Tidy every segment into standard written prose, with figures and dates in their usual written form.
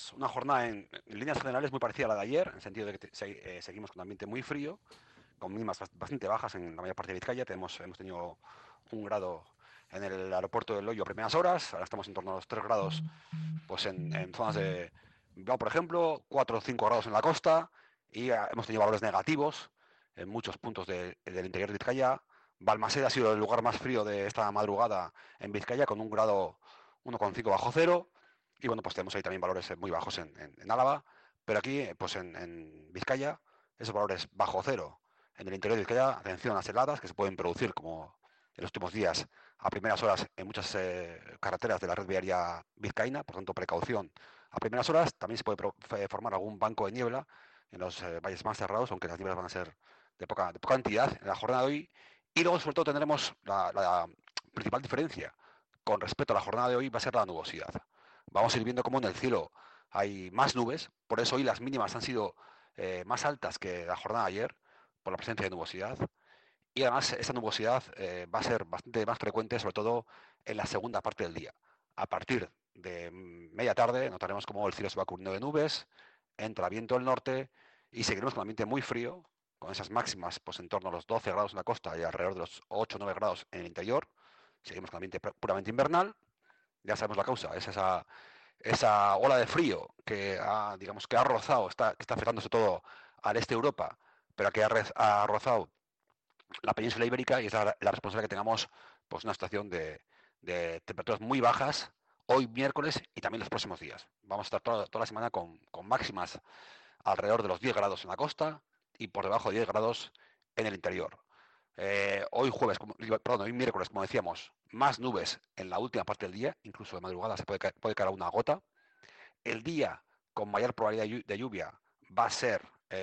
una jornada en líneas generales muy parecida a la de ayer, en el sentido de que seguimos con un ambiente muy frío, con mínimas bastante bajas en la mayor parte de Vizcaya. Hemos tenido 1 grado en el aeropuerto del Loyo a primeras horas, ahora estamos en torno a los 3 grados pues en zonas de Bilbao, por ejemplo, 4 o 5 grados en la costa, y hemos tenido valores negativos en muchos puntos del interior de Vizcaya. Balmaseda ha sido el lugar más frío de esta madrugada en Vizcaya, con 1 grado 1,5 bajo cero. Y bueno, pues tenemos ahí también valores muy bajos en Álava, pero aquí, pues en Vizcaya, esos valores bajo cero. En el interior de Vizcaya, atención a las heladas que se pueden producir, como en los últimos días, a primeras horas en muchas carreteras de la red viaria vizcaína, por tanto, precaución. A primeras horas también se puede formar algún banco de niebla en los valles más cerrados, aunque las nieblas van a ser de poca entidad en la jornada de hoy. Y luego, sobre todo, tendremos la principal diferencia con respecto a la jornada de hoy, va a ser la nubosidad. Vamos a ir viendo cómo en el cielo hay más nubes, por eso hoy las mínimas han sido más altas que la jornada de ayer, por la presencia de nubosidad. Y además esa nubosidad va a ser bastante más frecuente, sobre todo en la segunda parte del día. A partir de media tarde notaremos cómo el cielo se va cubriendo de nubes, entra viento del norte y seguiremos con un ambiente muy frío, con esas máximas pues en torno a los 12 grados en la costa y alrededor de los 8 o 9 grados en el interior. Seguimos con un ambiente puramente invernal. Ya sabemos la causa, es esa ola de frío que digamos, que ha rozado, que está afectando sobre todo al este de Europa, pero que ha rozado la península ibérica, y es la responsable que tengamos pues una situación de temperaturas muy bajas hoy miércoles y también los próximos días. Vamos a estar toda la semana con máximas alrededor de los 10 grados en la costa y por debajo de 10 grados en el interior. Hoy miércoles, como decíamos, más nubes en la última parte del día, incluso de madrugada puede caer una gota. El día con mayor probabilidad de lluvia va a ser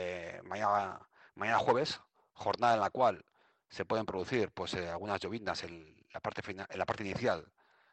mañana jueves, jornada en la cual se pueden producir pues algunas lloviznas en la parte inicial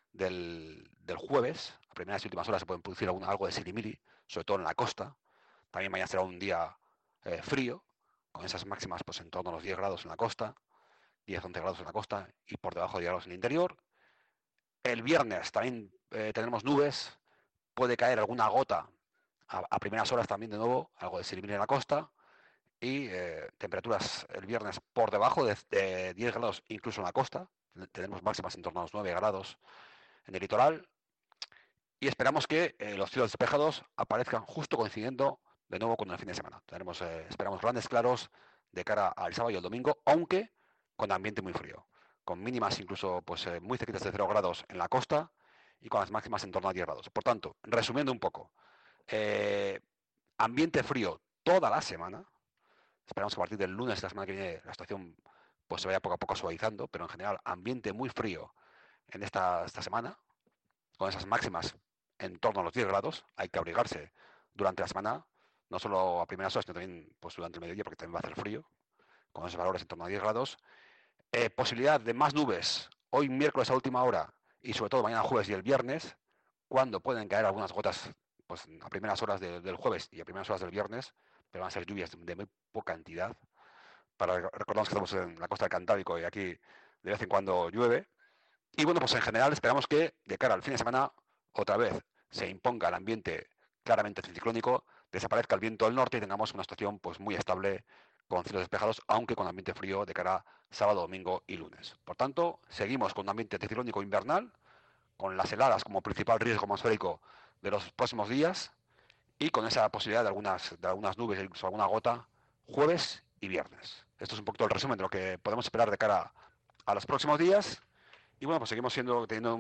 del jueves. A primeras y últimas horas se pueden producir algo de sirimiri, sobre todo en la costa. También mañana será un día frío, con esas máximas pues en torno a los 10 grados en la costa, 10-11 grados en la costa y por debajo de 10 grados en el interior. El viernes también tendremos nubes, puede caer alguna gota a primeras horas también de nuevo, algo de sirimiri en la costa, y temperaturas el viernes por debajo de 10 grados incluso en la costa. Tenemos máximas en torno a los 9 grados en el litoral, y esperamos que los cielos despejados aparezcan justo coincidiendo de nuevo con el fin de semana. Esperamos grandes claros de cara al sábado y el domingo, aunque con ambiente muy frío, con mínimas incluso pues, muy cerquitas de 0 grados en la costa y con las máximas en torno a 10 grados. Por tanto, resumiendo un poco, eh, ambiente frío toda la semana. Esperamos que a partir del lunes de la semana que viene la situación pues, se vaya poco a poco suavizando, pero en general ambiente muy frío en esta semana, con esas máximas en torno a los 10 grados. Hay que abrigarse durante la semana, no solo a primeras horas, sino también pues, durante el mediodía, porque también va a hacer frío, con esos valores en torno a 10 grados. Posibilidad de más nubes hoy miércoles a última hora y sobre todo mañana jueves y el viernes, cuando pueden caer algunas gotas pues, a primeras horas del jueves y a primeras horas del viernes, pero van a ser lluvias de muy poca entidad. Recordamos que estamos en la costa del Cantábrico y aquí de vez en cuando llueve. Y bueno, pues en general esperamos que de cara al fin de semana otra vez se imponga el ambiente claramente ciclónico, desaparezca el viento del norte y tengamos una situación pues muy estable con cielos despejados, aunque con ambiente frío de cara a sábado, domingo y lunes. Por tanto, seguimos con un ambiente ciclónico invernal, con las heladas como principal riesgo atmosférico de los próximos días y con esa posibilidad de algunas nubes e incluso alguna gota jueves y viernes. Esto es un poquito el resumen de lo que podemos esperar de cara a los próximos días. Y bueno, pues seguimos teniendo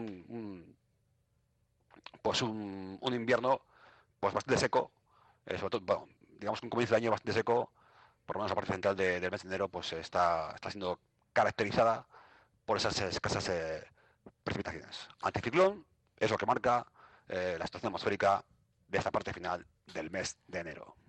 un invierno pues bastante seco, sobre todo, bueno, digamos que un comienzo de año bastante seco, por lo menos la parte central del mes de enero pues está siendo caracterizada por esas escasas precipitaciones. Anticiclón es lo que marca la situación atmosférica de esta parte final del mes de enero.